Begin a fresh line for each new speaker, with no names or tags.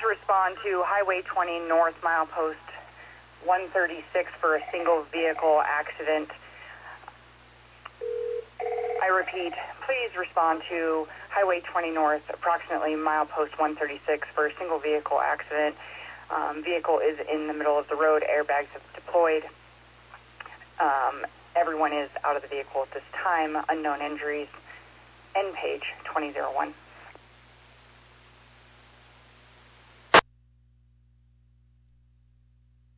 respond to Highway 20 North Milepost 136 for a single vehicle accident. I repeat, please respond to Highway 20 North, approximately milepost 136 for a single vehicle accident. Vehicle is in the middle of the road. Airbags have deployed. Everyone is out of the vehicle at this time. Unknown injuries. End page 2001.